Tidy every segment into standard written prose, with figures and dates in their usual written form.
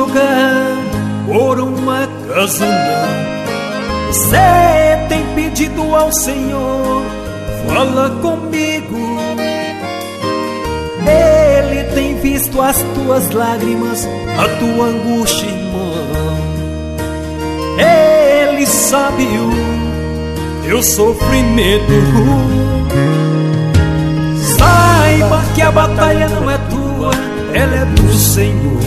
jogar por uma casa não. Você tem pedido ao Senhor, fala comigo. Ele tem visto as tuas lágrimas, a tua angústia, irmão. Ele sabe o teu sofrimento. Saiba que a batalha não é tua, ela é do Senhor.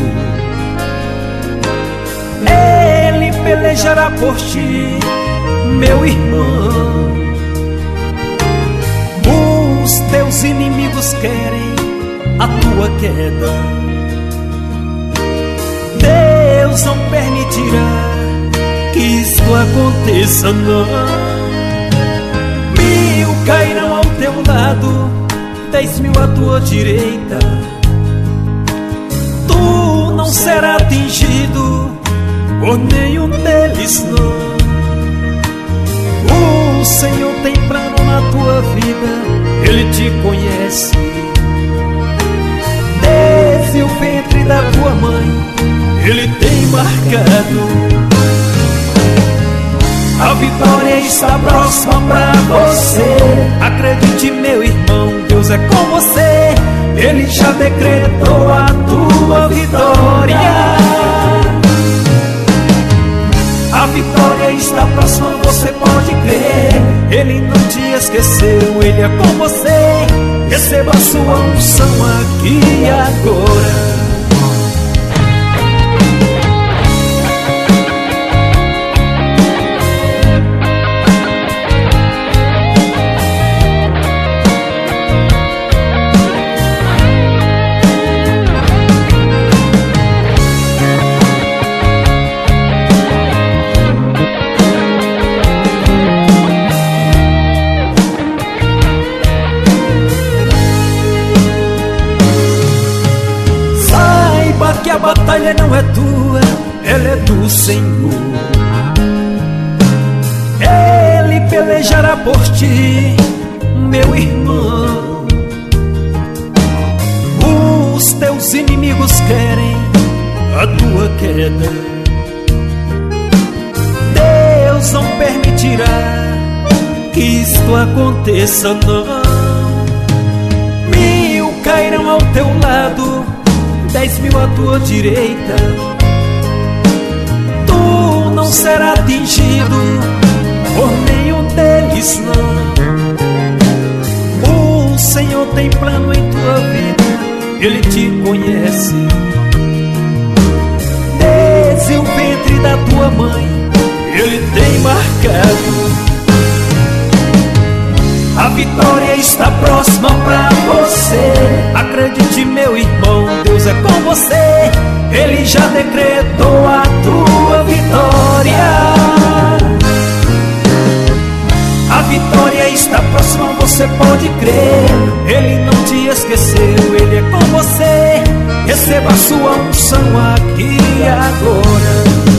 Ele pelejará por ti, meu irmão. Os teus inimigos querem a tua queda. Deus não permitirá que isto aconteça, não. 1000 cairão ao teu lado, 10.000 à tua direita. Tu não serás atingido por nenhum deles, não. O Senhor tem plano na tua vida, Ele te conhece. Desde o ventre da tua mãe, Ele tem marcado. A vitória está próxima pra você. Acredite, meu irmão, Deus é com você. Ele já decretou a tua vitória. A vitória está próxima, você pode crer. Ele não te esqueceu, Ele é com você. Receba a sua unção aqui e agora. Que a batalha não é tua, ela é do Senhor. Ele pelejará por ti, meu irmão. Os teus inimigos querem a tua queda. Deus não permitirá que isto aconteça, não. 1000 cairão ao teu lado, 10.000 à tua direita. Tu não serás atingido por nenhum deles, não. O Senhor tem plano em tua vida, Ele te conhece. Desde o ventre da tua mãe, Ele tem marcado. A vitória está próxima pra você. Acredite, meu irmão, Deus é com você. Ele já decretou a tua vitória. A vitória está próxima, você pode crer. Ele não te esqueceu, Ele é com você. Receba a sua unção aqui e agora.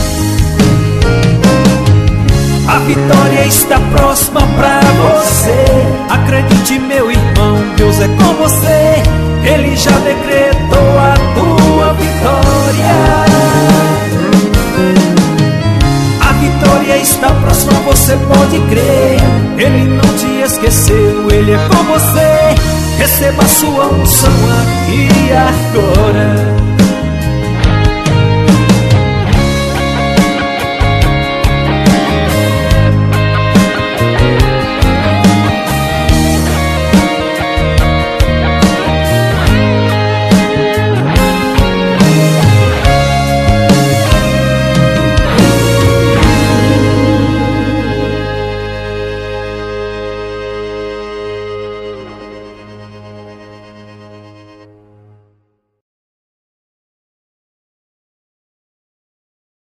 A vitória está próxima pra você. Acredite, meu irmão, Deus é com você. Ele já decretou a tua vitória. A vitória está próxima, você pode crer. Ele não te esqueceu, Ele é com você. Receba a sua unção aqui e agora.